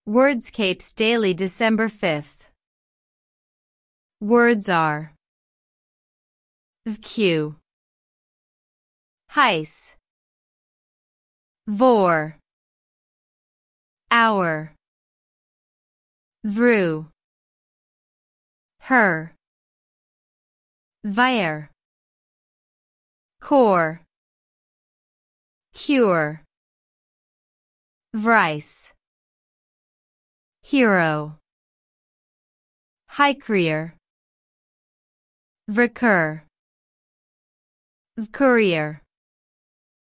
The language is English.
Wordscapes Daily December 5th. Words are vq, heis, vor, hour, vru, her, vir, core, cure, vryse, hero, hykrier, vrecur, vcourier.